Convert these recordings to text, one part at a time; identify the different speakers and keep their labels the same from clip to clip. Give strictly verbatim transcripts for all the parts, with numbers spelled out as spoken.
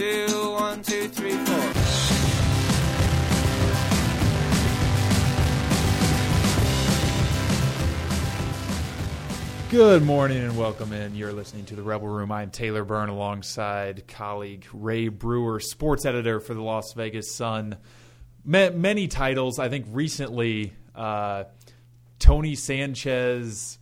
Speaker 1: do. One, two, three, four.
Speaker 2: Good morning and welcome in. You're listening to The Rebel Room. I'm Taylor Byrne alongside colleague Ray Brewer, sports editor for the Las Vegas Sun. Ma- many titles. I think recently uh, Tony Sanchez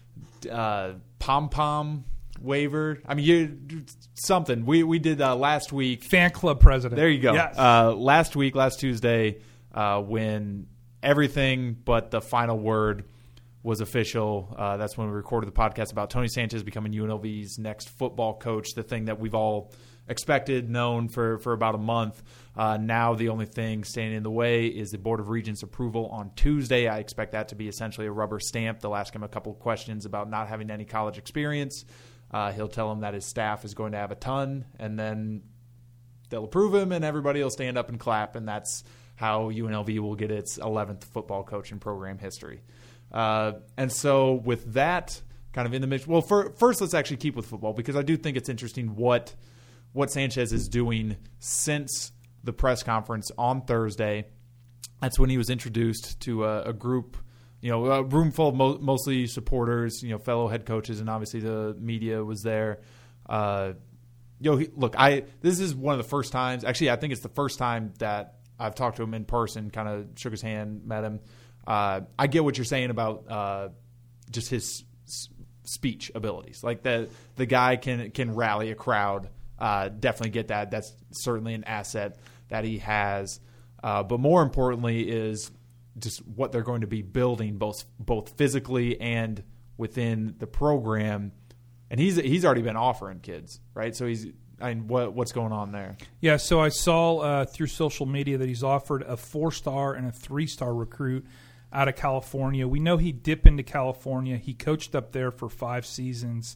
Speaker 2: uh, pom-pom waiver. I mean, you something. We we did uh, last week.
Speaker 3: Fan club president.
Speaker 2: There you go.
Speaker 3: Yes.
Speaker 2: Uh, last week, last Tuesday, uh, when everything but the final word was official. Uh, that's when we recorded the podcast about Tony Sanchez becoming U N L V's next football coach, the thing that we've all expected, known for, for about a month. Uh, now the only thing standing in the way is the Board of Regents approval on Tuesday. I expect that to be essentially a rubber stamp. They'll ask him a couple of questions about not having any college experience. Uh, he'll tell him that his staff is going to have a ton, and then they'll approve him, and everybody will stand up and clap, and that's how U N L V will get its eleventh football coach in program history. Uh, and so with that kind of in the mix, well, for, first let's actually keep with football, because I do think it's interesting what what Sanchez is doing since the press conference on Thursday. That's when he was introduced to a, a group, you know, a room full of mo- mostly supporters, you know, fellow head coaches, and obviously the media was there. Uh, you know, he, look, I this is one of the first times, actually I think it's the first time that I've talked to him in person, kind of shook his hand, met him. Uh, I get what you're saying about uh, just his s- speech abilities. Like the the guy can can rally a crowd. Uh, definitely get that. That's certainly an asset that he has. Uh, but more importantly is just what they're going to be building, both both physically and within the program. And he's he's already been offering kids, right? So he's. I mean, what what's going on there?
Speaker 3: Yeah, so I saw uh, through social media that he's offered a four-star and a three-star recruit out of California. We know he dipped into California. He coached up there for five seasons.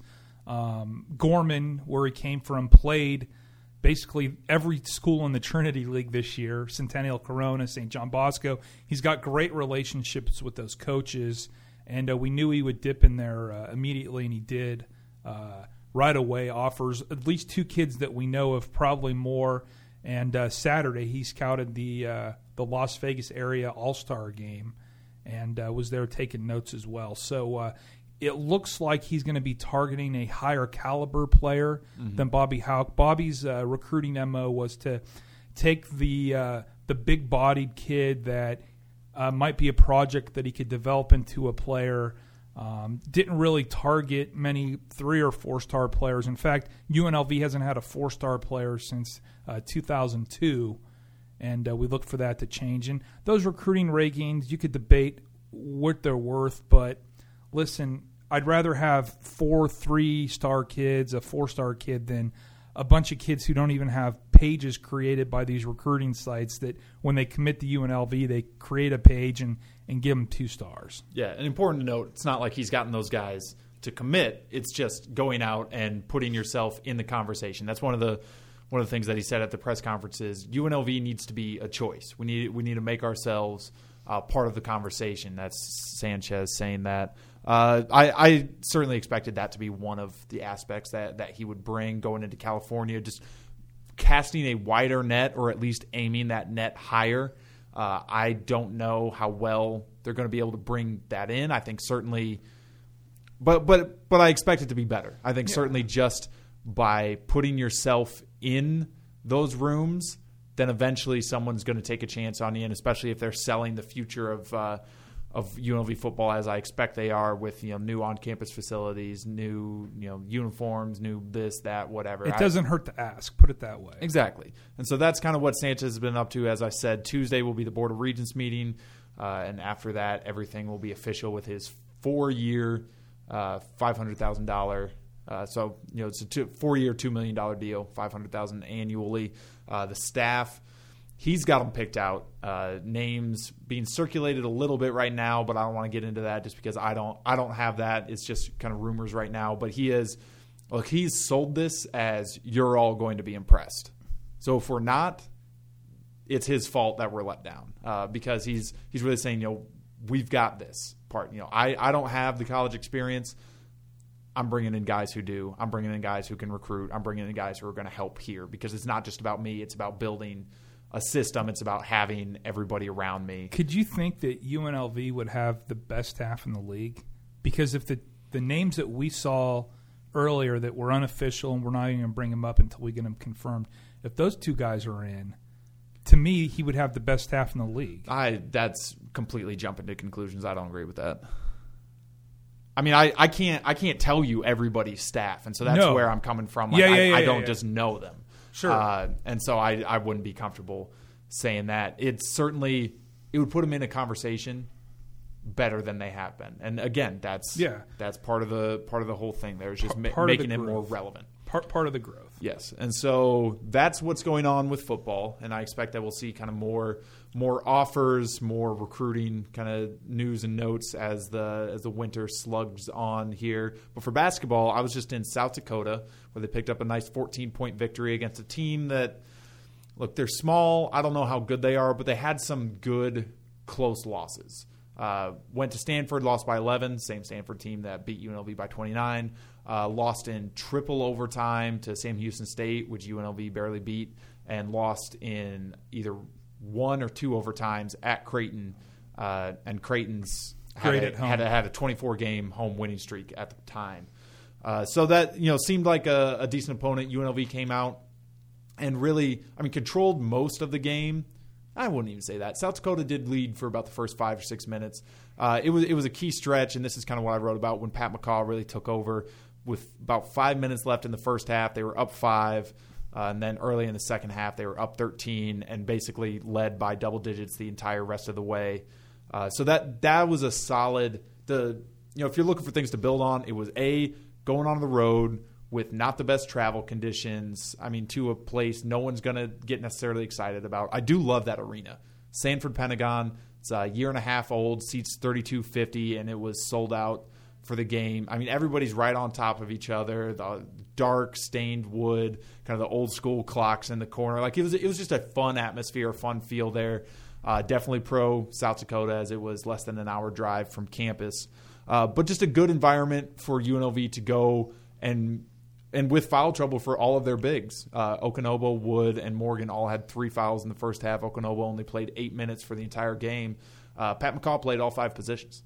Speaker 3: Um, Gorman, where he came from, played basically every school in the Trinity League this year, Centennial Corona, Saint John Bosco. He's got great relationships with those coaches, and uh, we knew he would dip in there uh, immediately, and he did uh, right away. Offers at least two kids that we know of, probably more. And uh, Saturday he scouted the uh, the Las Vegas area All-Star game and uh, was there taking notes as well. So uh, it looks like he's going to be targeting a higher caliber player mm-hmm. than Bobby Hauck. Bobby's uh, recruiting M O was to take the uh, the big-bodied kid that uh, might be a project that he could develop into a player. Um, didn't really target many three- or four-star players. In fact, U N L V hasn't had a four-star player since uh, two thousand two, and uh, we look for that to change. And those recruiting rankings, you could debate what they're worth, but listen, I'd rather have four three-star kids, a four-star kid, than a bunch of kids who don't even have pages created by these recruiting sites that when they commit to U N L V, they create a page and, and give them two stars.
Speaker 2: Yeah, and important to note, it's not like he's gotten those guys to commit. It's just going out and putting yourself in the conversation. That's one of the one of the things that he said at the press conference is U N L V needs to be a choice. We need we need to make ourselves uh, part of the conversation. That's Sanchez saying that. Uh, I, I certainly expected that to be one of the aspects that, that he would bring going into California, just casting a wider net or at least aiming that net higher. Uh, I don't know how well they're going to be able to bring that in. I think certainly but but but I expect it to be better. I think yeah. certainly just by putting yourself in those rooms, then eventually someone's going to take a chance on you, and especially if they're selling the future of uh, of U N L V football, as I expect they are, with you know new on-campus facilities, new you know uniforms, new this, that, whatever.
Speaker 3: It doesn't I, hurt to ask, put it that way.
Speaker 2: Exactly. And so that's kind of what Sanchez has been up to. As I said, Tuesday will be the Board of Regents meeting, uh, and after that, everything will be official with his four-year, uh, five hundred thousand dollars. Uh, so you know it's a two, four-year, two million dollars deal, five hundred thousand dollars annually. Uh, the staff. He's got them picked out. Uh, names being circulated a little bit right now, but I don't want to get into that just because I don't. I don't have that. It's just kind of rumors right now. But he is, look, he's sold this as you're all going to be impressed. So if we're not, it's his fault that we're let down uh, because he's he's really saying, you know, we've got this part. You know, I I don't have the college experience. I'm bringing in guys who do. I'm bringing in guys who can recruit. I'm bringing in guys who are going to help here because it's not just about me. It's about building a system. It's about having everybody around me.
Speaker 3: Could you think that U N L V would have the best staff in the league? Because if the, the names that we saw earlier that were unofficial and we're not even going to bring them up until we get them confirmed, if those two guys are in, to me, he would have the best staff in the league.
Speaker 2: I That's completely jumping to conclusions. I don't agree with that. I mean, I, I can't I can't tell you everybody's staff, and so that's
Speaker 3: No.
Speaker 2: where I'm coming from. Like,
Speaker 3: Yeah, yeah,
Speaker 2: I,
Speaker 3: yeah,
Speaker 2: I
Speaker 3: yeah,
Speaker 2: don't
Speaker 3: yeah.
Speaker 2: just know them.
Speaker 3: Sure.
Speaker 2: Uh, and so I, I wouldn't be comfortable saying that. It's certainly – it would put them in a conversation better than they have been. And, again, that's
Speaker 3: Yeah.
Speaker 2: that's part of the part of the whole thing there is just ma-
Speaker 3: Part of the
Speaker 2: making it more
Speaker 3: growth.
Speaker 2: relevant.
Speaker 3: Part part of the growth.
Speaker 2: Yes, and so that's what's going on with football, and I expect that we'll see kind of more more offers, more recruiting kind of news and notes as the as the winter slugs on here. But for basketball, I was just in South Dakota where they picked up a nice fourteen-point victory against a team that, look, they're small. I don't know how good they are, but they had some good close losses. Uh, went to Stanford, lost by eleven, same Stanford team that beat U N L V by twenty-nine. Uh, lost in triple overtime to Sam Houston State, which U N L V barely beat, and lost in either one or two overtimes at Creighton. Uh, and Creighton's had
Speaker 3: Great
Speaker 2: a,
Speaker 3: at home.
Speaker 2: had a, had a twenty-four game home winning streak at the time. Uh, so that, you know, seemed like a, a decent opponent. U N L V came out and really, I mean, controlled most of the game. I wouldn't even say that. South Dakota did lead for about the first five or six minutes. Uh, it was it was a key stretch, and this is kind of what I wrote about when Pat McCaw really took over. With about five minutes left in the first half, they were up five, uh, and then early in the second half, they were up thirteen, and basically led by double digits the entire rest of the way. Uh, so that that was a solid. The you know if you're looking for things to build on, it was a going on the road with not the best travel conditions. I mean, to a place no one's going to get necessarily excited about. I do love that arena. Sanford Pentagon. It's a year and a half old, seats thirty-two fifty, and it was sold out for the game. I mean, everybody's right on top of each other. The dark stained wood, kind of the old school clocks in the corner. Like it was, it was just a fun atmosphere, a fun feel there. Uh, definitely pro South Dakota, as it was less than an hour drive from campus. Uh, but just a good environment for U N L V to go and and with foul trouble for all of their bigs. Uh, Okanobo, Wood, and Morgan all had three fouls in the first half. Okanobo only played eight minutes for the entire game. Uh, Pat McCaw played all five positions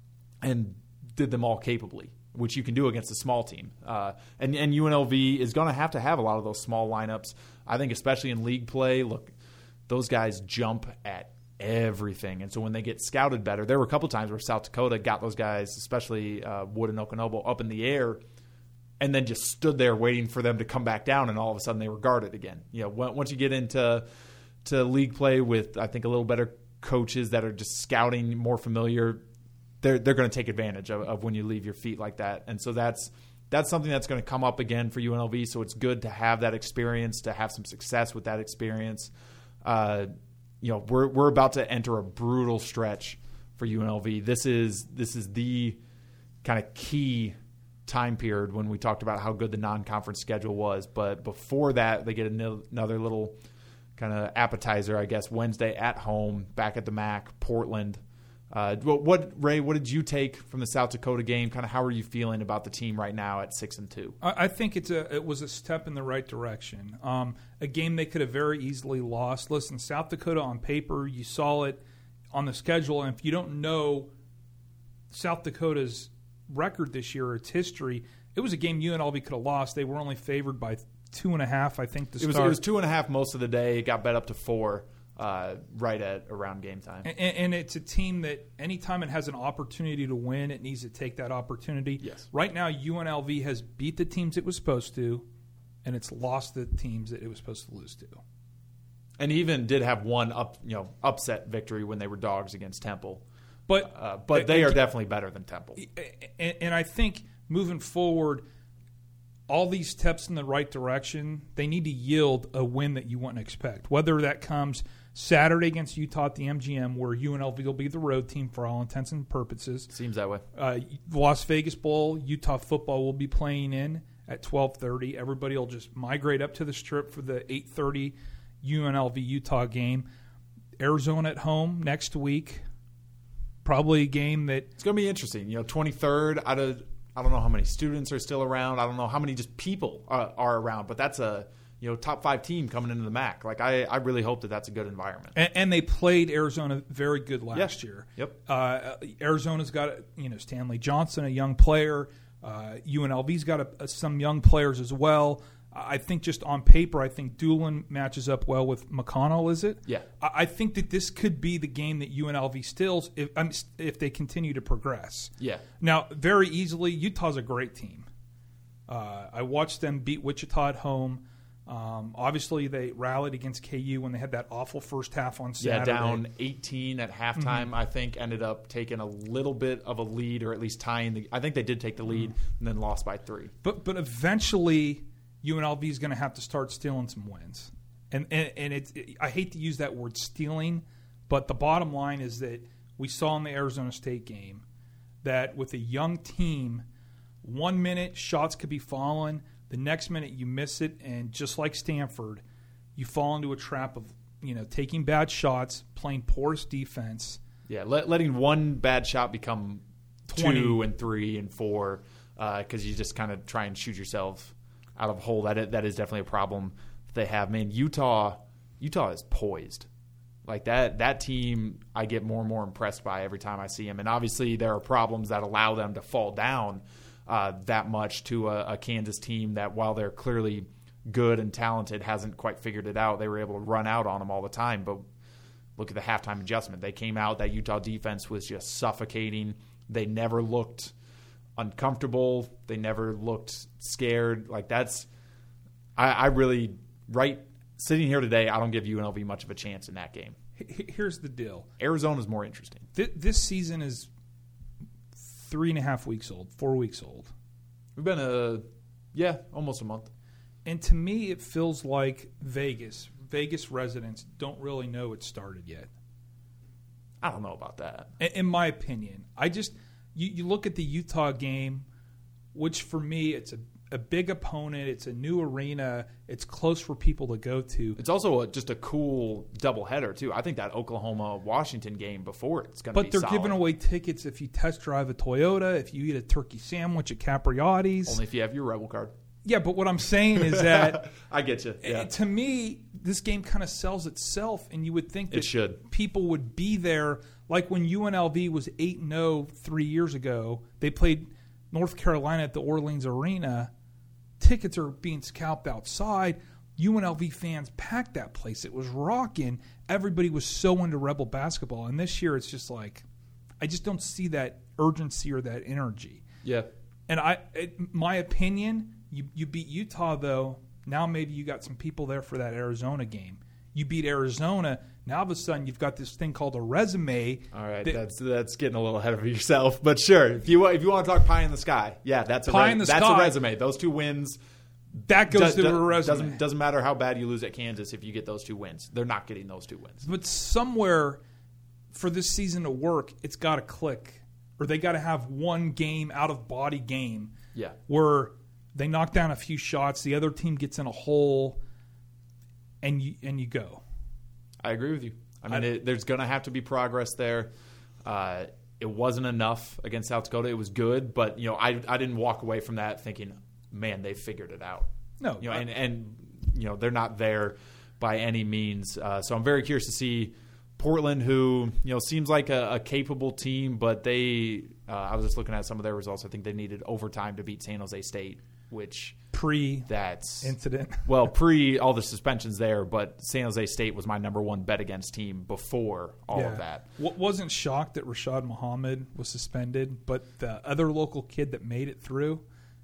Speaker 2: and did them all capably, which you can do against a small team. Uh, and, and U N L V is going to have to have a lot of those small lineups. I think especially in league play, look, those guys jump at everything. And so when they get scouted better, there were a couple times where South Dakota got those guys, especially uh, Wood and Okanobo, up in the air and then just stood there waiting for them to come back down, and all of a sudden they were guarded again. You know, once you get into to league play with, I think, a little better coaches that are just scouting, more familiar, they're they're going to take advantage of, of when you leave your feet like that. And so that's that's something that's going to come up again for U N L V. So it's good to have that experience, to have some success with that experience. Uh, you know, we're we're about to enter a brutal stretch for U N L V. This is this is the kind of key time period when we talked about how good the non-conference schedule was. But before that, they get another little kind of appetizer, I guess. Wednesday at home, back at the M A C, Portland. Uh, what, what Ray? What did you take from the South Dakota game? Kind of how are you feeling about the team right now at six and two?
Speaker 3: I, I think it's a it was a step in the right direction. Um, a game they could have very easily lost. Listen, South Dakota on paper, you saw it on the schedule, and if you don't know South Dakota's record this year or its history, it was a game U N L V could have lost. They were only favored by two and a half, I think. To
Speaker 2: it was
Speaker 3: start.
Speaker 2: it was two and a half most of the day. It got bet up to four. Uh, right at around game time.
Speaker 3: And, and it's a team that anytime it has an opportunity to win, it needs to take that opportunity.
Speaker 2: Yes.
Speaker 3: Right now, U N L V has beat the teams it was supposed to, and it's lost the teams that it was supposed to lose to.
Speaker 2: And even did have one up, you know, upset victory when they were dogs against Temple.
Speaker 3: But
Speaker 2: uh, but they are definitely better than Temple.
Speaker 3: And, and I think moving forward, all these steps in the right direction, they need to yield a win that you wouldn't expect. Whether that comes Saturday against Utah at the M G M, where U N L V will be the road team for all intents and purposes.
Speaker 2: Seems that way.
Speaker 3: Uh, Las Vegas Bowl, Utah football will be playing in at twelve thirty. Everybody will just migrate up to the Strip for the eight thirty U N L V Utah game. Arizona at home next week. Probably a game that
Speaker 2: it's going to be interesting. You know, twenty-third out of I don't know how many students are still around. I don't know how many just people are, are around. But that's a you know top five team coming into the M A C. Like I, I really hope that that's a good environment.
Speaker 3: And, and they played Arizona very good last
Speaker 2: yeah.
Speaker 3: year.
Speaker 2: Yep.
Speaker 3: Uh, Arizona's got you know Stanley Johnson, a young player. Uh, U N L V's got a, a, some young players as well. I think just on paper, I think Doolin matches up well with McConnell, is it?
Speaker 2: Yeah.
Speaker 3: I, I think that this could be the game that U N L V steals if, I mean, if they continue to progress.
Speaker 2: Yeah.
Speaker 3: Now, very easily, Utah's a great team. Uh, I watched them beat Wichita at home. Um, obviously, they rallied against K U when they had that awful first half on Saturday.
Speaker 2: Yeah, down eighteen at halftime, mm-hmm. I think, ended up taking a little bit of a lead or at least tying the – I think they did take the lead mm-hmm. and then lost by three.
Speaker 3: But But eventually – U N L V is going to have to start stealing some wins. And and, and it's, it, I hate to use that word stealing, but the bottom line is that we saw in the Arizona State game that with a young team, one minute shots could be falling, the next minute you miss it, and just like Stanford, you fall into a trap of you know taking bad shots, playing porous defense.
Speaker 2: Yeah, let, letting one bad shot become
Speaker 3: twenty
Speaker 2: two and three and four because uh, you just kind of try and shoot yourself out of a hole. That that is definitely a problem they have. Man, Utah, Utah is poised. Like that that team, I get more and more impressed by every time I see them. And obviously, there are problems that allow them to fall down uh, that much to a, a Kansas team that, while they're clearly good and talented, hasn't quite figured it out. They were able to run out on them all the time. But look at the halftime adjustment. They came out. That Utah defense was just suffocating. They never looked uncomfortable. They never looked scared. Like that's, I, I really, right, sitting here today, I don't give U N L V much of a chance in that game.
Speaker 3: Here's the deal.
Speaker 2: Arizona's more interesting.
Speaker 3: This season is three and a half weeks old, four weeks old.
Speaker 2: We've been a, yeah, almost a month.
Speaker 3: And to me, it feels like Vegas, Vegas residents don't really know it started yet.
Speaker 2: I don't know about that.
Speaker 3: In my opinion, I just, You, you look at the Utah game, which for me, it's a, a big opponent. It's a new arena. It's close for people to go to.
Speaker 2: It's also a, just a cool doubleheader, too. I think that Oklahoma-Washington game before it's going to be
Speaker 3: But they're
Speaker 2: solid.
Speaker 3: giving away tickets if you test drive a Toyota, if you eat a turkey sandwich at Capriotti's.
Speaker 2: Only if you have your Rebel card.
Speaker 3: Yeah, but what I'm saying is that
Speaker 2: I get you. Yeah.
Speaker 3: To me, this game kind of sells itself, and you would think that
Speaker 2: it should.
Speaker 3: People would be there. Like when U N L V was eight and oh three years ago, they played North Carolina at the Orleans Arena. Tickets are being scalped outside. U N L V fans packed that place. It was rocking. Everybody was so into Rebel basketball. And this year it's just like, I just don't see that urgency or that energy.
Speaker 2: Yeah.
Speaker 3: And I, it, my opinion, you, you beat Utah, though. Now maybe you got some people there for that Arizona game. You beat Arizona. Now all of a sudden you've got this thing called a resume.
Speaker 2: All right,
Speaker 3: that,
Speaker 2: that's that's getting a little ahead of yourself, but sure. If you if you want to talk pie in the sky, yeah, that's a
Speaker 3: pie
Speaker 2: res-
Speaker 3: in the
Speaker 2: that's
Speaker 3: sky.
Speaker 2: a resume. Those two wins.
Speaker 3: That goes
Speaker 2: do,
Speaker 3: to
Speaker 2: do,
Speaker 3: a resume.
Speaker 2: Doesn't doesn't matter how bad you lose at Kansas if you get those two wins. They're not getting those two wins.
Speaker 3: But somewhere for this season to work, it's got to click, or they got to have one game out of body game.
Speaker 2: Yeah,
Speaker 3: where they knock down a few shots, the other team gets in a hole, and you and you go.
Speaker 2: I agree with you. I mean, I, it, there's going to have to be progress there. Uh, it wasn't enough against South Dakota. It was good, but you know, I I didn't walk away from that thinking, man, they figured it out.
Speaker 3: No,
Speaker 2: you know,
Speaker 3: I,
Speaker 2: and and you know, they're not there by any means. Uh, so I'm very curious to see Portland, who you know seems like a, a capable team, but they. Uh, I was just looking at some of their results. I think they needed overtime to beat San Jose State, which
Speaker 3: pre
Speaker 2: that's
Speaker 3: incident.
Speaker 2: Well, pre all the suspensions there, but San Jose State was my number one bet against team before all
Speaker 3: yeah.
Speaker 2: of that.
Speaker 3: W- wasn't shocked that Rashad Muhammad was suspended, but the other local kid that made it through,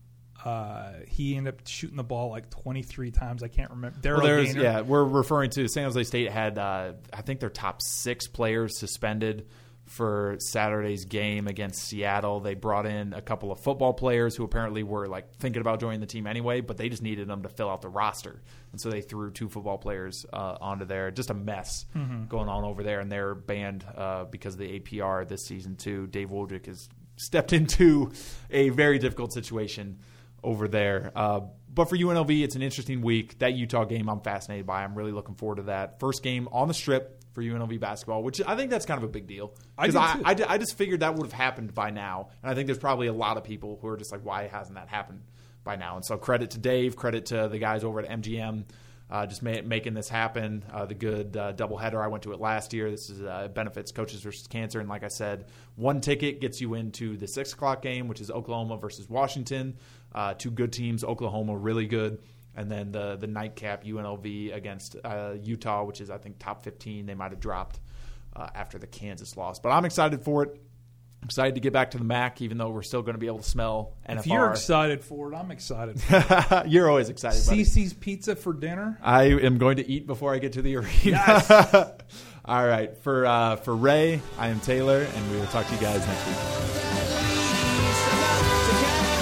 Speaker 3: uh, he ended up shooting the ball like twenty-three times. I can't remember.
Speaker 2: Well, there's, yeah, we're referring to San Jose State had uh, I think their top six players suspended for Saturday's game against Seattle. They brought in a couple of football players who apparently were like thinking about joining the team anyway, but they just needed them to fill out the roster. And so they threw two football players uh, onto there. Just a mess mm-hmm. going on over there. And they're banned uh, because of the A P R this season too. Dave Wojcik has stepped into a very difficult situation over there. Uh, but for U N L V, it's an interesting week. That Utah game I'm fascinated by. I'm really looking forward to that. First game on the Strip for U N L V basketball, which I think that's kind of a big deal.
Speaker 3: I do
Speaker 2: I,
Speaker 3: too.
Speaker 2: I, I just figured that would have happened by now, and I think there's probably a lot of people who are just like, why hasn't that happened by now? And so credit to Dave, credit to the guys over at M G M, uh, just ma- making this happen. Uh, the good uh, doubleheader, I went to it last year. This is uh, benefits Coaches versus Cancer, and like I said, one ticket gets you into the six o'clock game, which is Oklahoma versus Washington. Uh, two good teams, Oklahoma really good. And then the the nightcap, U N L V against uh, Utah, which is, I think, top fifteen. They might have dropped uh, after the Kansas loss. But I'm excited for it. I'm excited to get back to the M A C, even though we're still going to be able to smell N F R.
Speaker 3: If you're excited for it, I'm excited for it.
Speaker 2: You're always excited, buddy.
Speaker 3: Cece's Pizza for dinner?
Speaker 2: I am going to eat before I get to the arena.
Speaker 3: Yes.
Speaker 2: All right. For, uh, for Ray, I am Taylor, and we will talk to you guys next week.